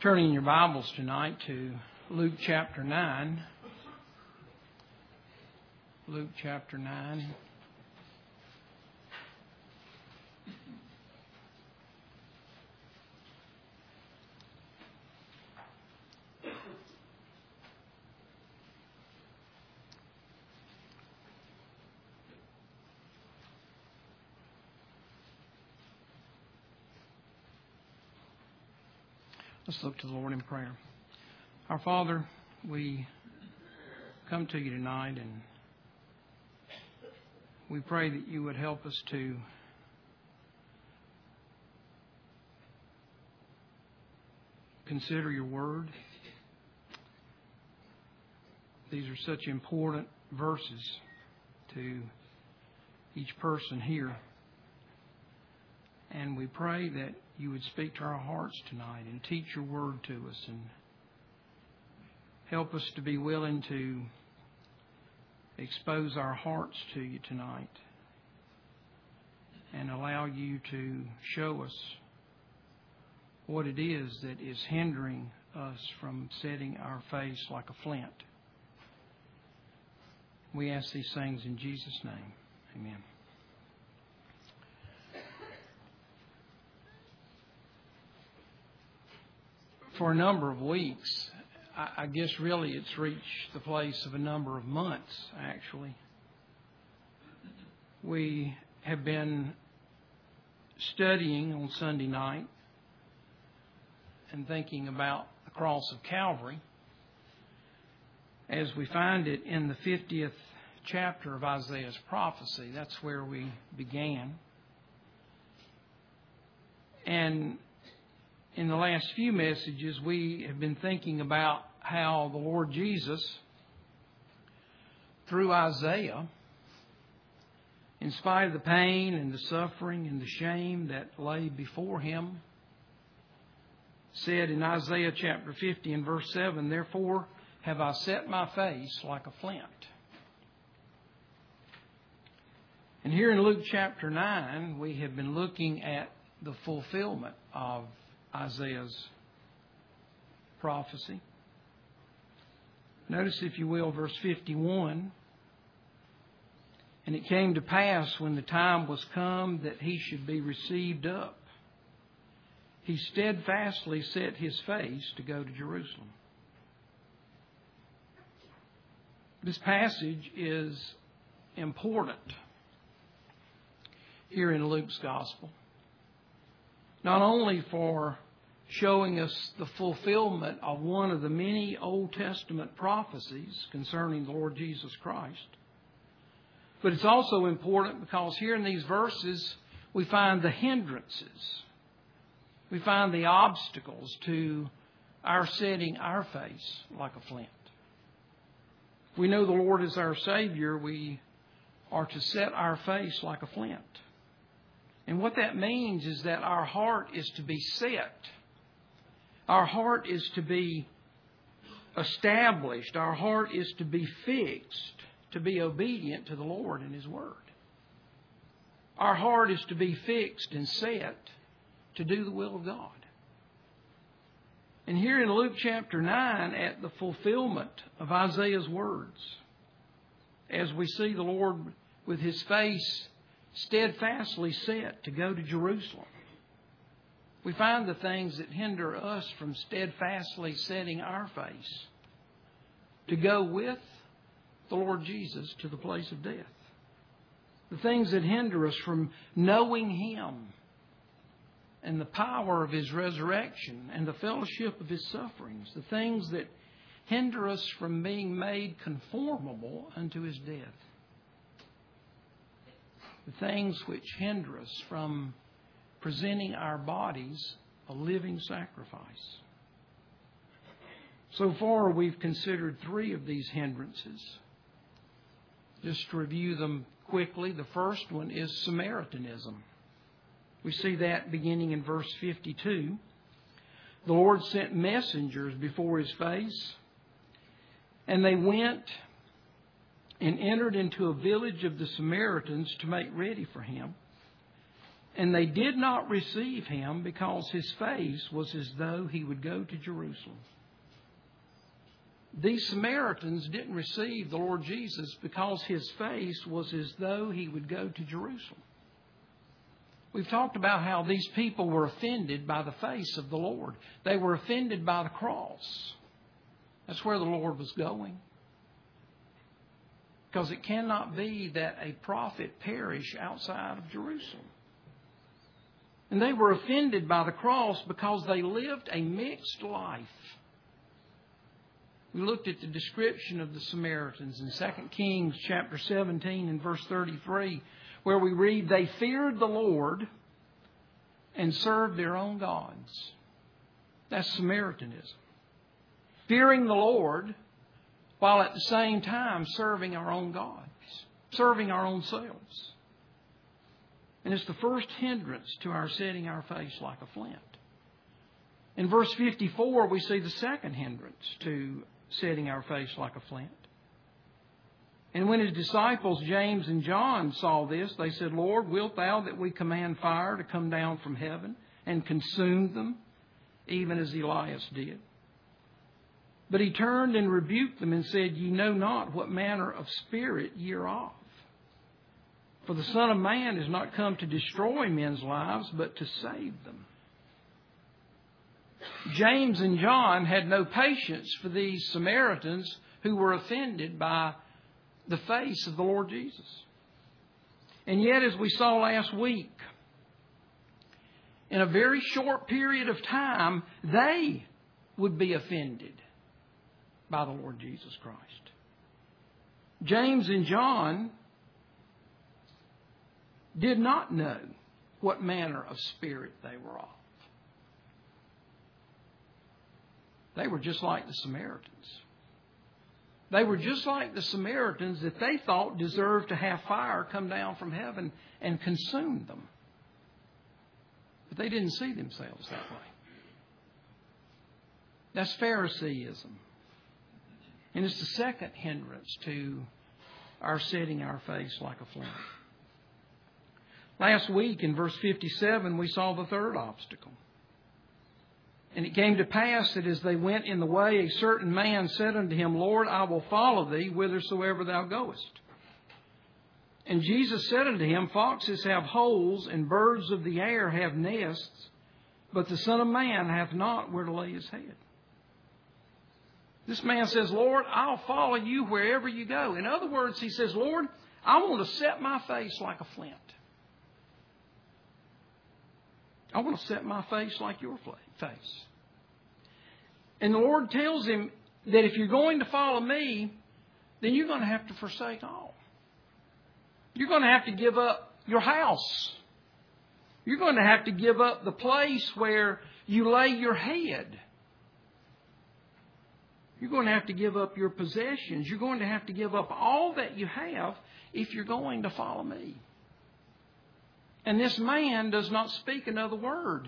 Turning your Bibles tonight to Luke chapter 9. Luke chapter 9. Let's look to the Lord in prayer. Our Father, we come to you tonight and we pray that you would help us to consider your word. These are such important verses to each person here. And we pray that you would speak to our hearts tonight and teach your word to us and help us to be willing to expose our hearts to you tonight and allow you to show us what it is that is hindering us from setting our face like a flint. We ask these things in Jesus' name. Amen. For a number of weeks, I guess really it's reached the place of a number of months, actually. We have been studying on Sunday night and thinking about the cross of Calvary as we find it in the 50th chapter of Isaiah's prophecy. That's where we began. And in the last few messages, we have been thinking about how the Lord Jesus, through Isaiah, in spite of the pain and the suffering and the shame that lay before him, said in Isaiah chapter 50 and verse 7, "Therefore have I set my face like a flint." And here in Luke chapter 9, we have been looking at the fulfillment of Isaiah's prophecy. Notice, if you will, verse 51. "And it came to pass when the time was come that he should be received up, he steadfastly set his face to go to Jerusalem." This passage is important here in Luke's Gospel. Not only for showing us the fulfillment of one of the many Old Testament prophecies concerning the Lord Jesus Christ, but it's also important because here in these verses we find the hindrances. We find the obstacles to our setting our face like a flint. If we know the Lord is our Savior, we are to set our face like a flint. And what that means is that our heart is to be set. Our heart is to be established. Our heart is to be fixed, to be obedient to the Lord and His Word. Our heart is to be fixed and set to do the will of God. And here in Luke chapter 9, at the fulfillment of Isaiah's words, as we see the Lord with His face steadfastly set to go to Jerusalem, we find the things that hinder us from steadfastly setting our face to go with the Lord Jesus to the place of death. The things that hinder us from knowing Him and the power of His resurrection and the fellowship of His sufferings. The things that hinder us from being made conformable unto His death. The things which hinder us from presenting our bodies a living sacrifice. So far, we've considered 3 of these hindrances. Just to review them quickly, the first one is Samaritanism. We see that beginning in verse 52. The Lord sent messengers before His face, and they went and entered into a village of the Samaritans to make ready for Him. And they did not receive him because his face was as though he would go to Jerusalem. These Samaritans didn't receive the Lord Jesus because his face was as though he would go to Jerusalem. We've talked about how these people were offended by the face of the Lord. They were offended by the cross. That's where the Lord was going. Because it cannot be that a prophet perish outside of Jerusalem. And they were offended by the cross because they lived a mixed life. We looked at the description of the Samaritans in 2 Kings chapter 17 and verse 33, where we read, they feared the Lord and served their own gods. That's Samaritanism. Fearing the Lord while at the same time serving our own gods, serving our own selves. And it's the first hindrance to our setting our face like a flint. In verse 54, we see the second hindrance to setting our face like a flint. And when his disciples, James and John, saw this, they said, Lord, wilt thou that we command fire to come down from heaven and consume them, even as Elias did? But he turned and rebuked them and said, Ye know not what manner of spirit ye are of. For the Son of Man is not come to destroy men's lives, but to save them. James and John had no patience for these Samaritans who were offended by the face of the Lord Jesus. And yet, as we saw last week, in a very short period of time, they would be offended by the Lord Jesus Christ. James and John did not know what manner of spirit they were of. They were just like the Samaritans. They were just like the Samaritans that they thought deserved to have fire come down from heaven and consume them. But they didn't see themselves that way. That's Phariseeism. And it's the second hindrance to our setting our face like a flint. Last week in verse 57, we saw the third obstacle. And it came to pass that as they went in the way, a certain man said unto him, Lord, I will follow thee whithersoever thou goest. And Jesus said unto him, Foxes have holes, and birds of the air have nests, but the Son of Man hath not where to lay his head. This man says, Lord, I'll follow you wherever you go. In other words, he says, Lord, I want to set my face like a flint. I want to set my face like your face. And the Lord tells him that if you're going to follow me, then you're going to have to forsake all. You're going to have to give up your house. You're going to have to give up the place where you lay your head. You're going to have to give up your possessions. You're going to have to give up all that you have if you're going to follow me. And this man does not speak another word.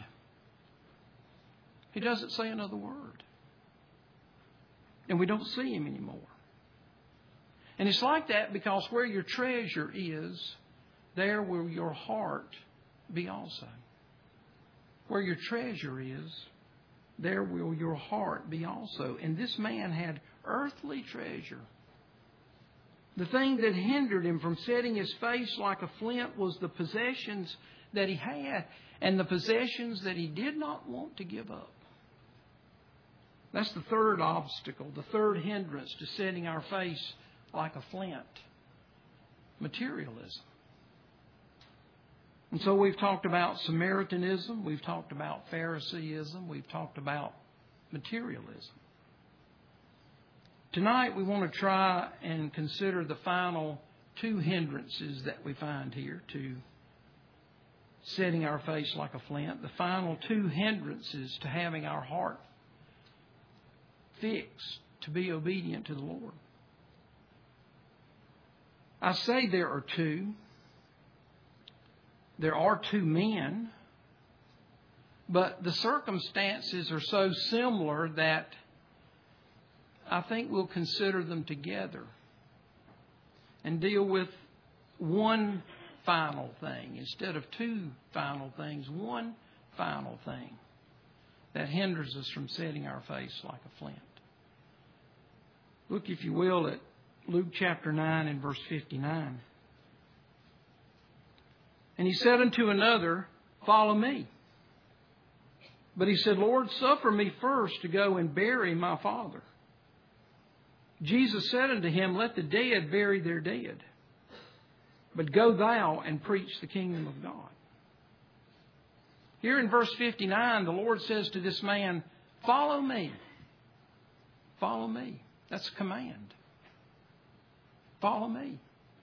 He doesn't say another word. And we don't see him anymore. And it's like that because where your treasure is, there will your heart be also. Where your treasure is, there will your heart be also. And this man had earthly treasure. The thing that hindered him from setting his face like a flint was the possessions that he had and the possessions that he did not want to give up. That's the third obstacle, the third hindrance to setting our face like a flint. Materialism. And so we've talked about Samaritanism, we've talked about Phariseeism, we've talked about materialism. Tonight we want to try and consider the final two hindrances that we find here to setting our face like a flint. The final two hindrances to having our heart fixed to be obedient to the Lord. I say there are two. There are two men, but the circumstances are so similar that I think we'll consider them together and deal with one final thing. Instead of two final things, one final thing that hinders us from setting our face like a flint. Look, if you will, at Luke chapter 9 and verse 59. And he said unto another, Follow me. But he said, Lord, suffer me first to go and bury my father. Jesus said unto him, Let the dead bury their dead. But go thou and preach the kingdom of God. Here in verse 59, the Lord says to this man, Follow me. Follow me. That's a command. Follow me.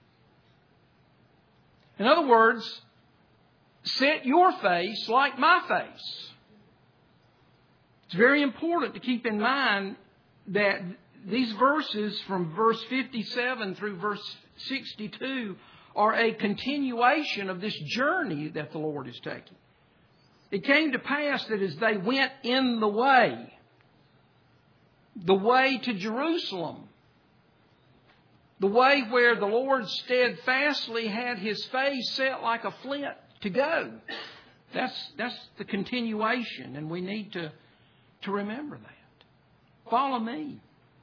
In other words, set your face like my face. It's very important to keep in mind that these verses from verse 57 through verse 62 are a continuation of this journey that the Lord is taking. It came to pass that as they went in the way to Jerusalem, the way where the Lord steadfastly had His face set like a flint to go. That's the continuation, and we need to remember that. Follow me.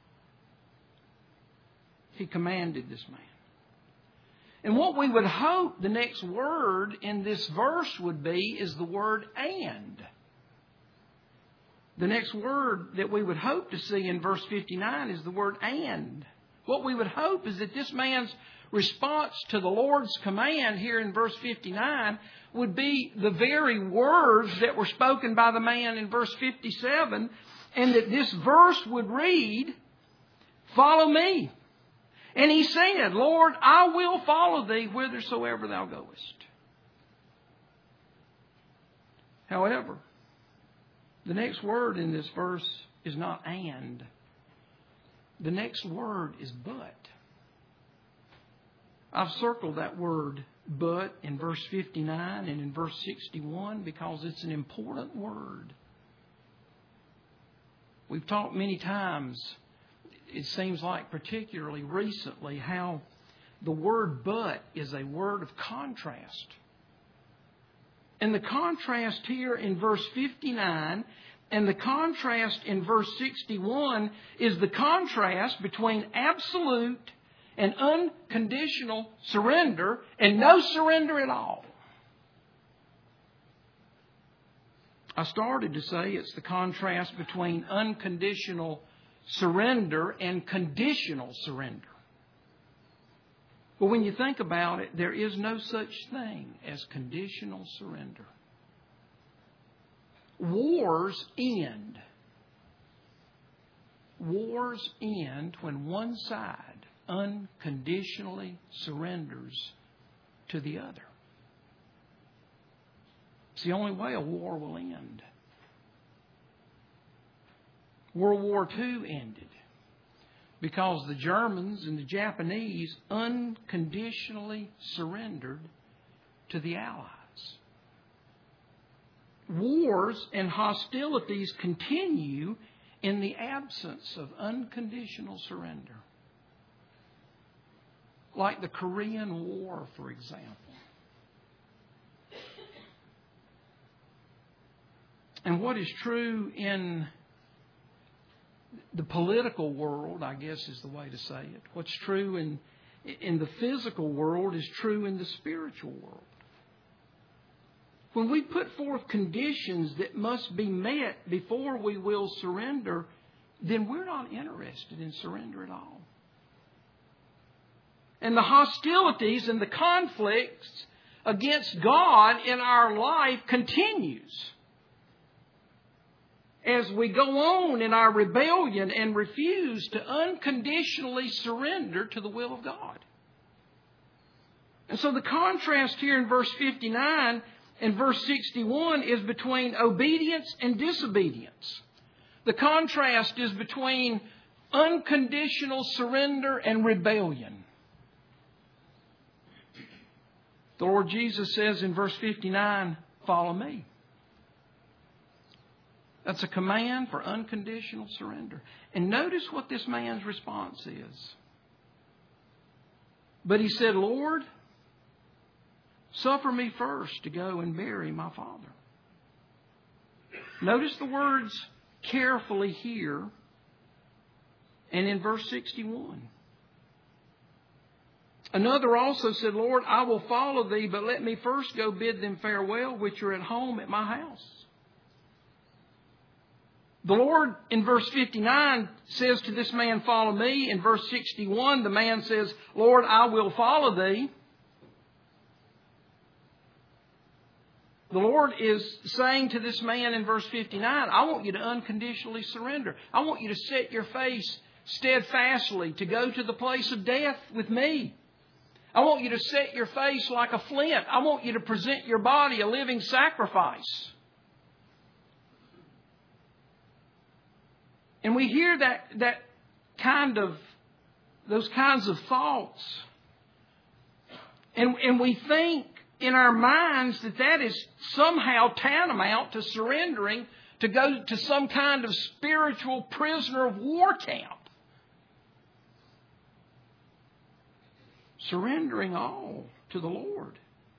He commanded this man. And what we would hope the next word in this verse would be is the word and. The next word that we would hope to see in verse 59 is the word and. What we would hope is that this man's response to the Lord's command here in verse 59 would be the very words that were spoken by the man in verse 57, and that this verse would read, Follow me. And he said, Lord, I will follow thee whithersoever thou goest. However, the next word in this verse is not and. The next word is but. I've circled that word but in verse 59 and in verse 61 because it's an important word. We've talked many times, it seems like particularly recently, how the word but is a word of contrast. And the contrast here in verse 59 and the contrast in verse 61 is the contrast between absolute and unconditional surrender and no surrender at all. I started to say it's the contrast between unconditional surrender and conditional surrender. But when you think about it, there is no such thing as conditional surrender. Wars end. Wars end when one side unconditionally surrenders to the other. It's the only way a war will end. World War II ended because the Germans and the Japanese unconditionally surrendered to the Allies. Wars and hostilities continue in the absence of unconditional surrender. Like the Korean War, for example. And what is true in the political world, I guess is the way to say it. What's true in the physical world is true in the spiritual world. When we put forth conditions that must be met before we will surrender, then we're not interested in surrender at all. And the hostilities and the conflicts against God in our life continues as we go on in our rebellion and refuse to unconditionally surrender to the will of God. And so the contrast here in verse 59 and verse 61 is between obedience and disobedience. The contrast is between unconditional surrender and rebellion. The Lord Jesus says in verse 59, "Follow me." That's a command for unconditional surrender. And notice what this man's response is. But he said, "Lord, Suffer me first to go and bury my father. Notice the words carefully here and in verse 61. Another also said, Lord, I will follow thee, but let me first go bid them farewell, which are at home at my house. The Lord, in verse 59, says to this man, follow me. In verse 61, the man says, Lord, I will follow thee. The Lord is saying to this man in verse 59, I want you to unconditionally surrender. I want you to set your face steadfastly to go to the place of death with me. I want you to set your face like a flint. I want you to present your body a living sacrifice. And we hear those kinds of thoughts. And we think in our minds that is somehow tantamount to surrendering to go to some kind of spiritual prisoner of war camp. Surrendering all to the Lord.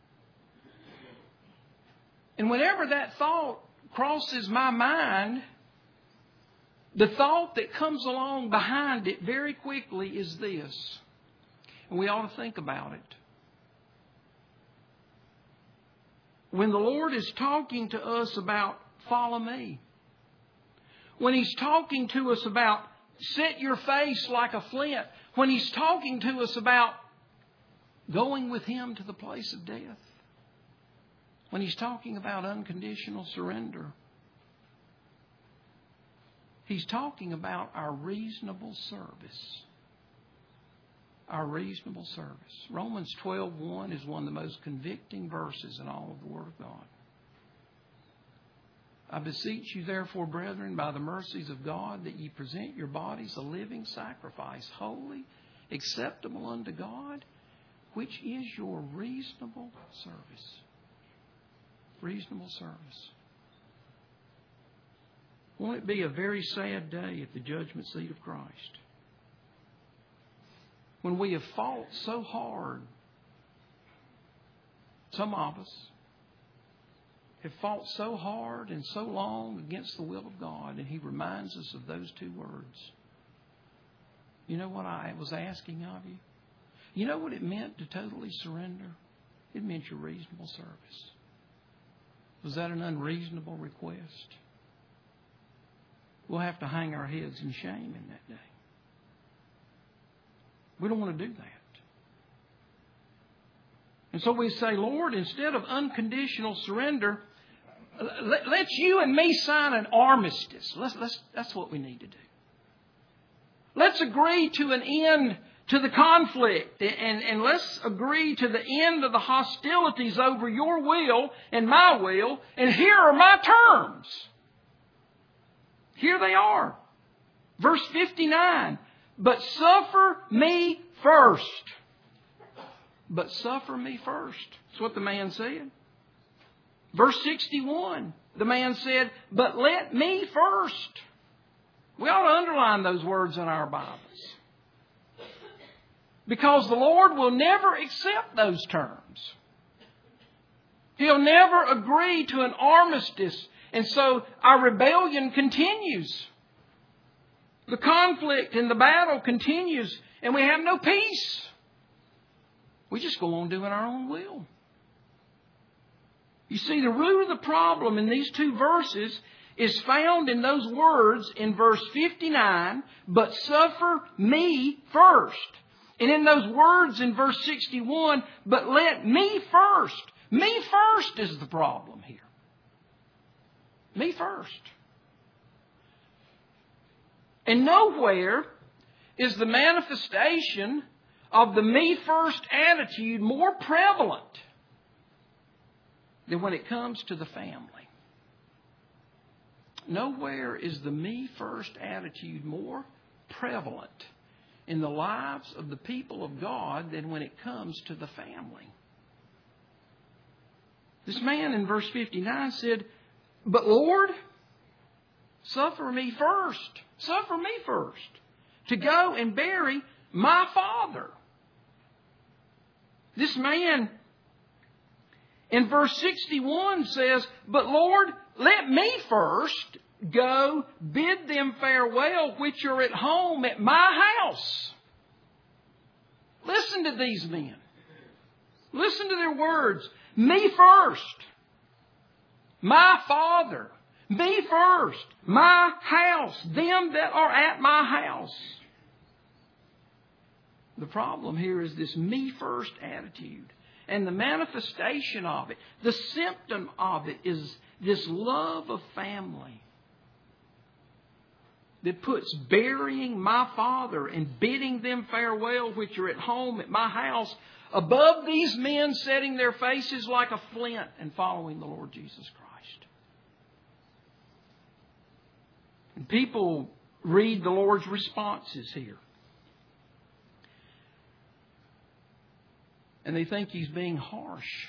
And whenever that thought crosses my mind, the thought that comes along behind it very quickly is this. And we ought to think about it. When the Lord is talking to us about follow me, when He's talking to us about set your face like a flint, when He's talking to us about going with Him to the place of death, when He's talking about unconditional surrender, He's talking about our reasonable service. Our reasonable service. Romans 12:1 is one of the most convicting verses in all of the Word of God. I beseech you, therefore, brethren, by the mercies of God, that ye present your bodies a living sacrifice, holy, acceptable unto God, which is your reasonable service. Reasonable service. Won't it be a very sad day at the judgment seat of Christ? When we have fought so hard, some of us have fought so hard and so long against the will of God, and He reminds us of those two words. You know what I was asking of you? You know what it meant to totally surrender? It meant your reasonable service. Was that an unreasonable request? We'll have to hang our heads in shame in that day. We don't want to do that. And so we say, Lord, instead of unconditional surrender, let's you and me sign an armistice. That's what we need to do. Let's agree to an end to the conflict, and let's agree to the end of the hostilities over your will and my will, and here are my terms. Here they are. Verse 59. But suffer me first. But suffer me first. That's what the man said. Verse 61. The man said, but let me first. We ought to underline those words in our Bibles. Because the Lord will never accept those terms. He'll never agree to an armistice. And so our rebellion continues. The conflict and the battle continues. And we have no peace. We just go on doing our own will. You see, the root of the problem in these two verses is found in those words in verse 59, but suffer me first. And in those words in verse 61, but let me first. Me first is the problem here. Me first. And nowhere is the manifestation of the me first attitude more prevalent than when it comes to the family. Nowhere is the me first attitude more prevalent in the lives of the people of God than when it comes to the family. This man in verse 59 said, but Lord, suffer me first. Suffer me first to go and bury my father. This man in verse 61 says, "But Lord, let me first go bid them farewell which are at home at my house." Listen to these men. Listen to their words. Me first. My Father. Me first. My house. Them that are at my house. The problem here is this me first attitude. And the manifestation of it, the symptom of it, is this love of family that puts burying my Father and bidding them farewell which are at home at my house above these men setting their faces like a flint and following the Lord Jesus Christ. And people read the Lord's responses here, and they think He's being harsh.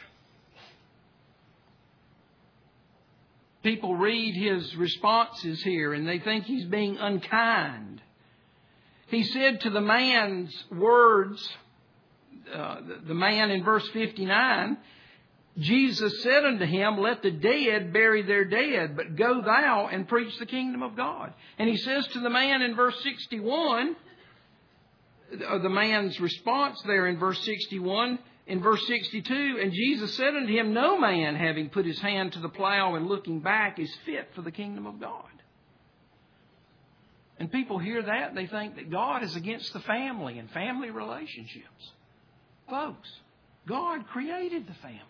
People read His responses here and they think He's being unkind. He said to the man's words, the man in verse 59, Jesus said unto him, "Let the dead bury their dead, but go thou and preach the kingdom of God." And He says to the man in verse 61, the man's response there in verse 61, in verse 62, "And Jesus said unto him, No man, having put his hand to the plow and looking back, is fit for the kingdom of God." And people hear that and they think that God is against the family and family relationships. Folks, God created the family.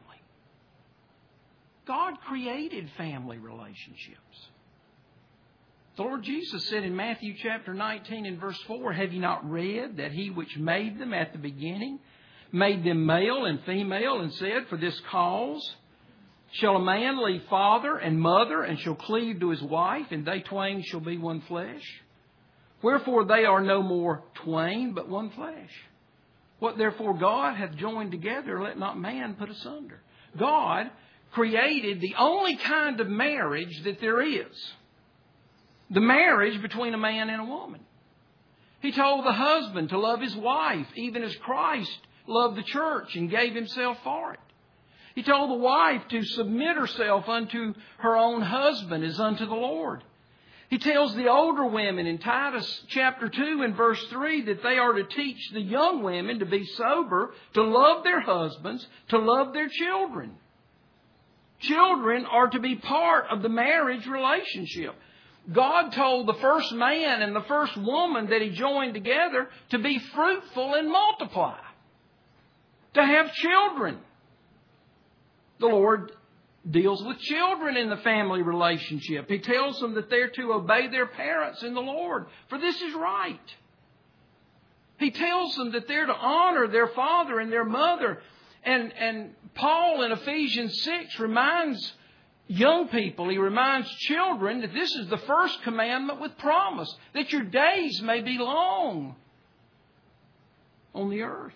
God created family relationships. The Lord Jesus said in Matthew chapter 19 and verse 4, "Have ye not read that He which made them at the beginning made them male and female, and said, For this cause shall a man leave father and mother, and shall cleave to his wife, and they twain shall be one flesh? Wherefore they are no more twain, but one flesh. What therefore God hath joined together, let not man put asunder." God created the only kind of marriage that there is. The marriage between a man and a woman. He told the husband to love his wife, even as Christ loved the church and gave Himself for it. He told the wife to submit herself unto her own husband as unto the Lord. He tells the older women in Titus chapter 2 and verse 3 that they are to teach the young women to be sober, to love their husbands, to love their children. Children are to be part of the marriage relationship. God told the first man and the first woman that He joined together to be fruitful and multiply, to have children. The Lord deals with children in the family relationship. He tells them that they're to obey their parents in the Lord, for this is right. He tells them that they're to honor their father and their mother. And Paul in Ephesians 6 reminds young people, he reminds children that this is the first commandment with promise, that your days may be long on the earth.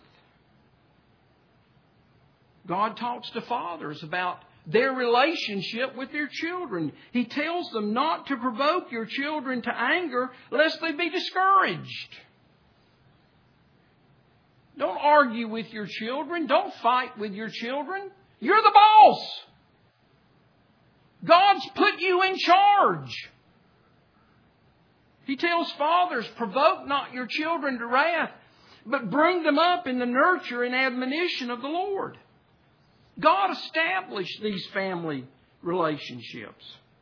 God talks to fathers about their relationship with their children. He tells them not to provoke your children to anger lest they be discouraged. Don't argue with your children. Don't fight with your children. You're the boss. God's put you in charge. He tells fathers, provoke not your children to wrath, but bring them up in the nurture and admonition of the Lord. God established these family relationships.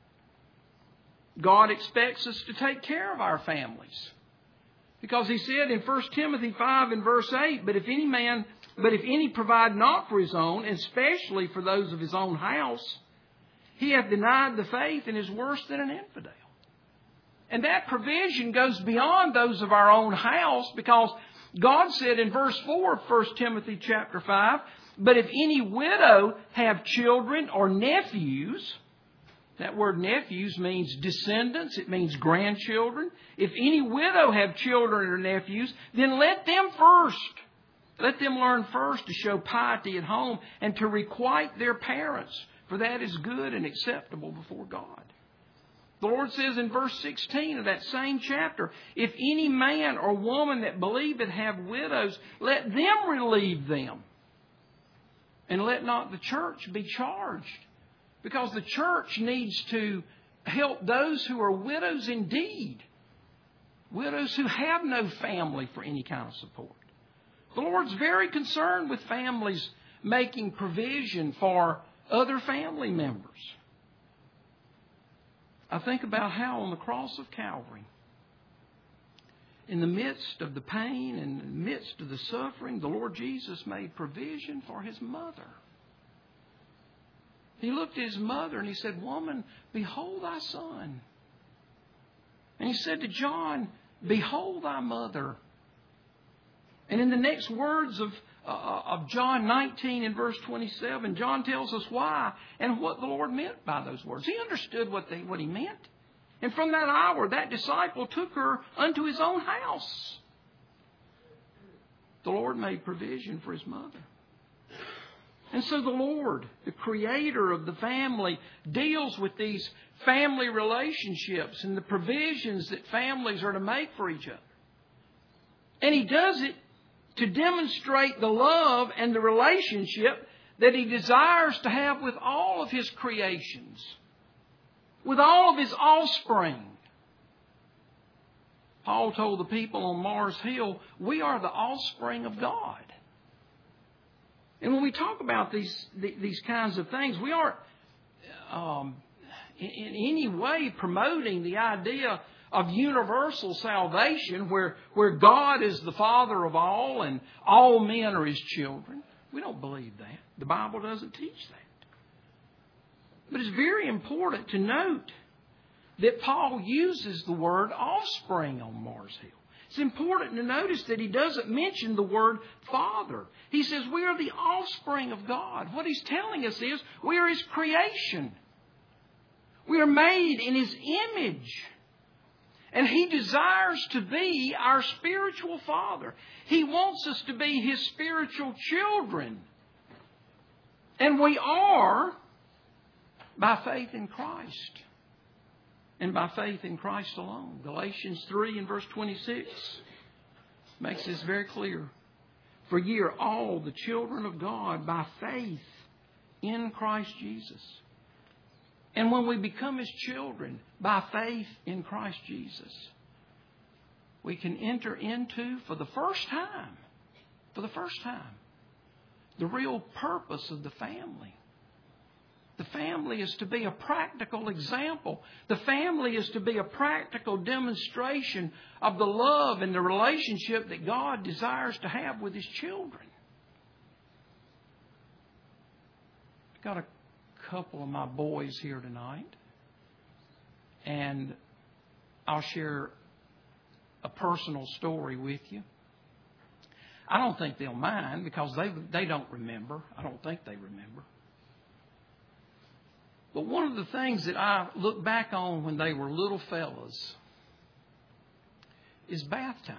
God expects us to take care of our families. Because He said in 1 Timothy 5 and verse 8, But if any provide not for his own, and especially for those of his own house, he hath denied the faith and is worse than an infidel. And that provision goes beyond those of our own house, because God said in verse 4 of 1 Timothy chapter 5, But if any widow have children or nephews, that word nephews means descendants, it means grandchildren. If any widow have children or nephews, then let them learn first to show piety at home and to requite their parents, for that is good and acceptable before God. The Lord says in verse 16 of that same chapter, If any man or woman that believeth have widows, let them relieve them. And let not the church be charged. Because the church needs to help those who are widows indeed. Widows who have no family for any kind of support. The Lord's very concerned with families making provision for other family members. I think about how on the cross of Calvary, in the midst of the pain and in the midst of the suffering, the Lord Jesus made provision for His mother. He looked at His mother and He said, "Woman, behold thy son." And He said to John, "Behold thy mother." And in the next words of John 19 and verse 27, John tells us why and what the Lord meant by those words. He understood what He meant. And from that hour, that disciple took her unto his own house. The Lord made provision for His mother. And so the Lord, the Creator of the family, deals with these family relationships and the provisions that families are to make for each other. And He does it to demonstrate the love and the relationship that He desires to have with all of His creations, with all of His offspring. Paul told the people on Mars Hill, we are the offspring of God. And when we talk about these kinds of things, we aren't in any way promoting the idea of universal salvation where God is the Father of all and all men are His children. We don't believe that. The Bible doesn't teach that. But it's very important to note that Paul uses the word offspring on Mars Hill. It's important to notice that he doesn't mention the word Father. He says we are the offspring of God. What he's telling us is we are His creation. We are made in His image. And He desires to be our spiritual Father. He wants us to be His spiritual children. And we are by faith in Christ. And by faith in Christ alone. Galatians 3 and verse 26 makes this very clear. For ye are all the children of God by faith in Christ Jesus. And when we become His children by faith in Christ Jesus, we can enter into, for the first time, the real purpose of the family. The family is to be a practical example. The family is to be a practical demonstration of the love and the relationship that God desires to have with His children. I've got a couple of my boys here tonight, and I'll share a personal story with you. I don't think they'll mind because they don't remember. I don't think they remember. But one of the things that I look back on when they were little fellas is bath time.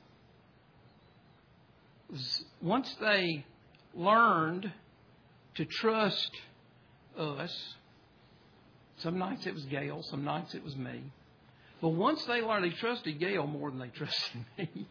Once they learned to trust us, some nights it was Gail, some nights it was me. But once they learned, they trusted Gail more than they trusted me.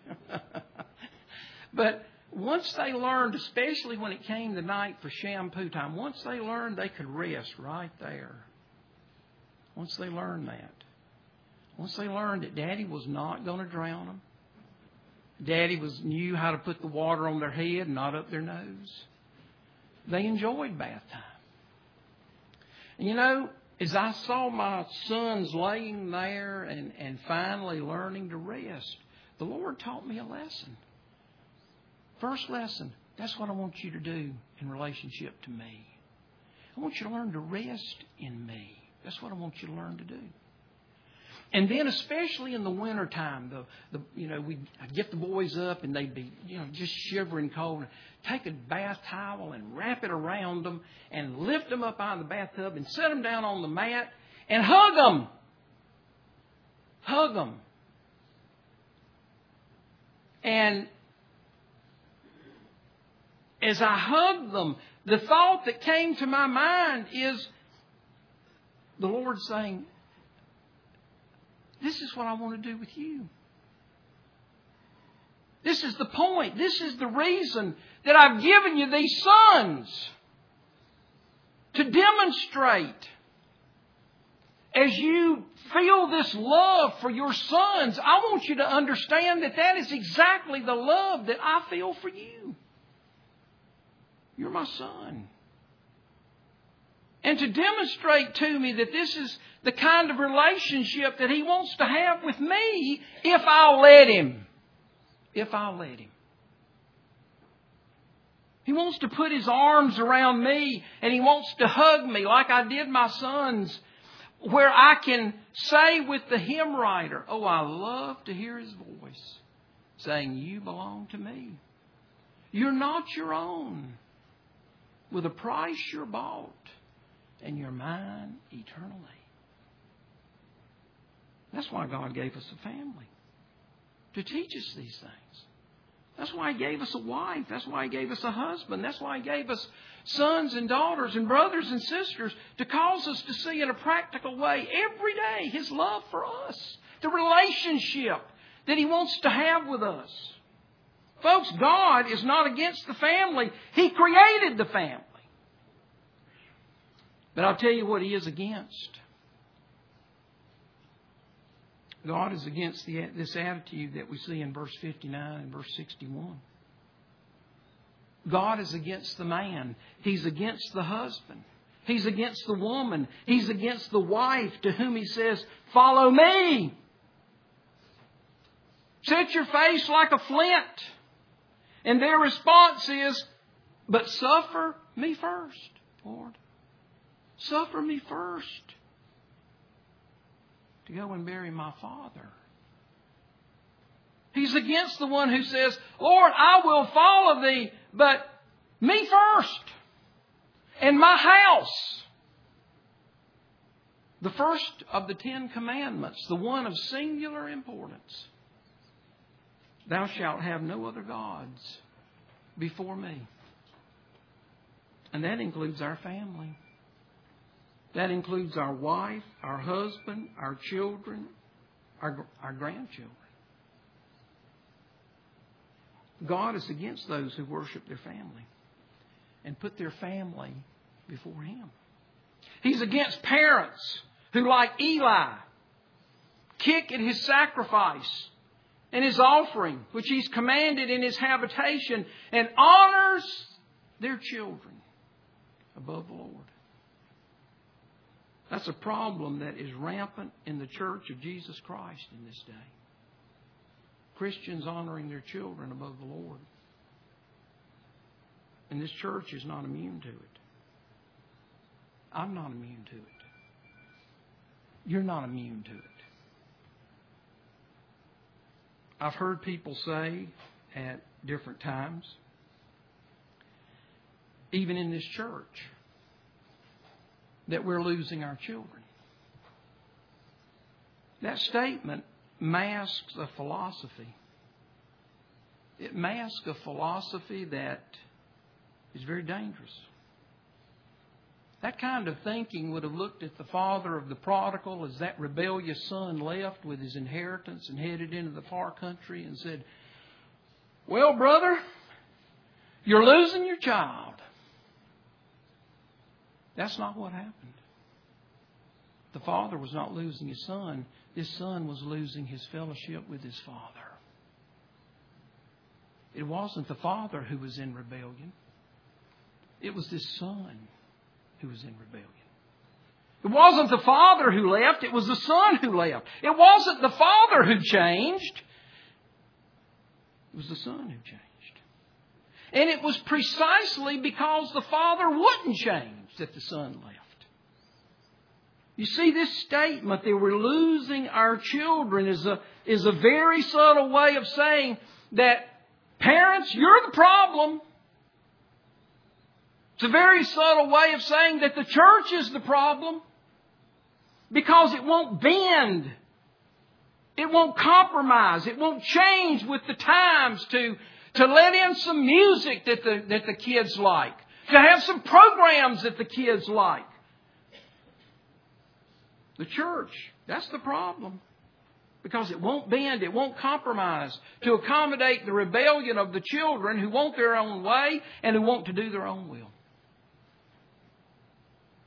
But once they learned, especially when it came the night for shampoo time, once they learned they could rest right there. Once they learned that. Once they learned that Daddy was not going to drown them. Daddy knew how to put the water on their head, not up their nose. They enjoyed bath time. And you know, as I saw my sons laying there and finally learning to rest, the Lord taught me a lesson. First lesson, that's what I want you to do in relationship to me. I want you to learn to rest in me. That's what I want you to learn to do. And then, especially in the wintertime, I'd get the boys up and they'd be, just shivering cold. Take a bath towel and wrap it around them and lift them up out of the bathtub and set them down on the mat and hug them. Hug them. And as I hugged them, the thought that came to my mind is the Lord saying, this is what I want to do with you. This is the point. This is the reason that I've given you these sons. to demonstrate, as you feel this love for your sons, I want you to understand that that is exactly the love that I feel for you. You're my son. And to demonstrate to me that this is the kind of relationship that He wants to have with me if I'll let Him. If I'll let Him. He wants to put His arms around me and He wants to hug me like I did my sons, where I can say with the hymn writer, oh, I love to hear His voice saying, you belong to me. You're not your own. With a price you're bought, and you're mine eternally. That's why God gave us a family, to teach us these things. That's why He gave us a wife. That's why He gave us a husband. That's why He gave us sons and daughters and brothers and sisters, to cause us to see in a practical way every day His love for us, the relationship that He wants to have with us. Folks, God is not against the family. He created the family. But I'll tell you what He is against. God is against this attitude that we see in verse 59 and verse 61. God is against the man. He's against the husband. He's against the woman. He's against the wife to whom He says, follow me. Set your face like a flint. And their response is, but suffer me first, Lord. Suffer me first to go and bury my father. He's against the one who says, Lord, I will follow Thee, but me first and my house. The first of the 10 Commandments, the one of singular importance. Thou shalt have no other gods before me. And that includes our family. That includes our wife, our husband, our children, our grandchildren. God is against those who worship their family and put their family before Him. He's against parents who, like Eli, kick at His sacrifice and His offering, which He's commanded in His habitation, and honors their children above the Lord. That's a problem that is rampant in the church of Jesus Christ in this day. Christians honoring their children above the Lord. And this church is not immune to it. I'm not immune to it. You're not immune to it. I've heard people say at different times, even in this church, that we're losing our children. That statement masks a philosophy. It masks a philosophy that is very dangerous. That kind of thinking would have looked at the father of the prodigal as that rebellious son left with his inheritance and headed into the far country and said, well, brother, you're losing your child. That's not what happened. The father was not losing his son. This son was losing his fellowship with his father. It wasn't the father who was in rebellion. It was this son who was in rebellion. It wasn't the father who left. It was the son who left. It wasn't the father who changed. It was the son who changed. And it was precisely because the father wouldn't change that the son left. You see, this statement that we're losing our children is a very subtle way of saying that, parents, you're the problem. It's a very subtle way of saying that the church is the problem, because it won't bend. It won't compromise. It won't change with the times to let in some music that the kids like, to have some programs that the kids like. The church, that's the problem. Because it won't bend, it won't compromise to accommodate the rebellion of the children who want their own way and who want to do their own will.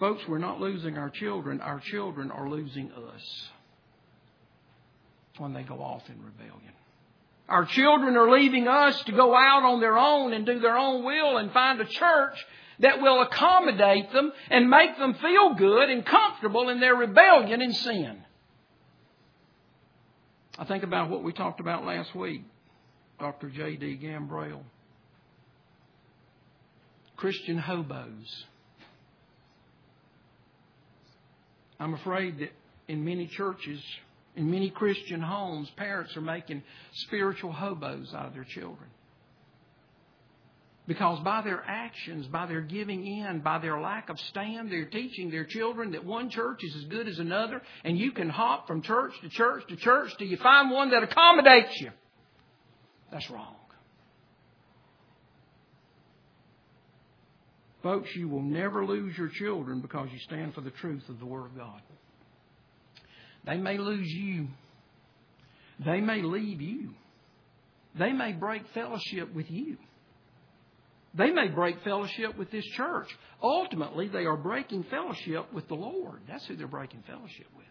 Folks, we're not losing our children. Our children are losing us when they go off in rebellion. Our children are leaving us to go out on their own and do their own will and find a church that will accommodate them and make them feel good and comfortable in their rebellion and sin. I think about what we talked about last week, Dr. J.D. Gambrell. Christian hobos. I'm afraid that in many churches, in many Christian homes, parents are making spiritual hobos out of their children. Because by their actions, by their giving in, by their lack of stand, they're teaching their children that one church is as good as another, and you can hop from church to church to church till you find one that accommodates you. That's wrong. Folks, you will never lose your children because you stand for the truth of the Word of God. They may lose you. They may leave you. They may break fellowship with you. They may break fellowship with this church. Ultimately, they are breaking fellowship with the Lord. That's who they're breaking fellowship with.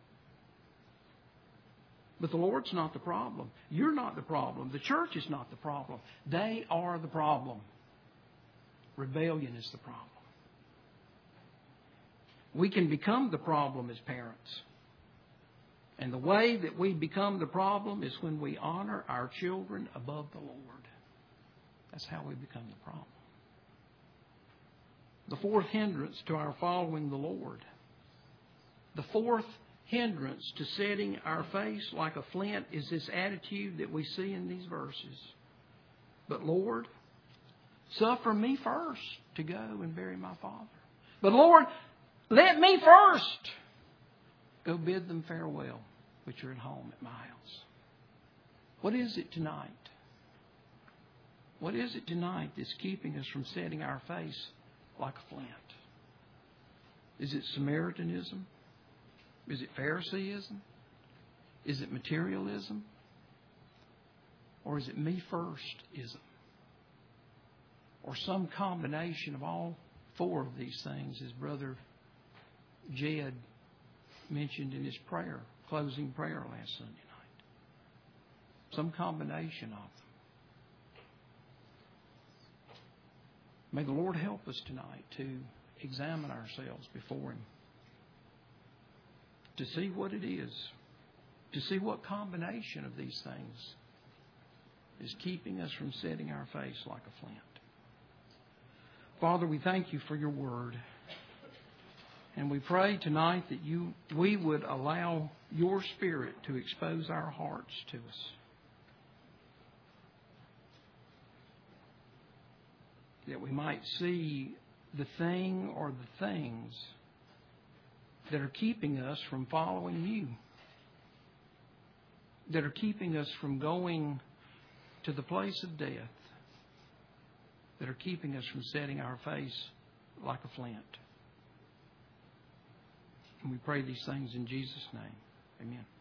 But the Lord's not the problem. You're not the problem. The church is not the problem. They are the problem. Rebellion is the problem. We can become the problem as parents. And the way that we become the problem is when we honor our children above the Lord. That's how we become the problem. The fourth hindrance to our following the Lord. The fourth hindrance to setting our face like a flint is this attitude that we see in these verses. But Lord, suffer me first to go and bury my father. But Lord, let me first go bid them farewell, which are at home at my house. What is it tonight? What is it tonight that's keeping us from setting our face like a flint? Is it Samaritanism? Is it Phariseeism? Is it materialism? Or is it me first-ism? Or some combination of all four of these things, as Brother Jed mentioned in his prayer, closing prayer last Sunday night. Some combination of them. May the Lord help us tonight to examine ourselves before Him. To see what it is. To see what combination of these things is keeping us from setting our face like a flint. Father, we thank You for Your Word. And we pray tonight that we would allow Your Spirit to expose our hearts to us. That we might see the thing or the things that are keeping us from following You. That are keeping us from going to the place of death. That are keeping us from setting our face like a flint. And we pray these things in Jesus' name. Amen.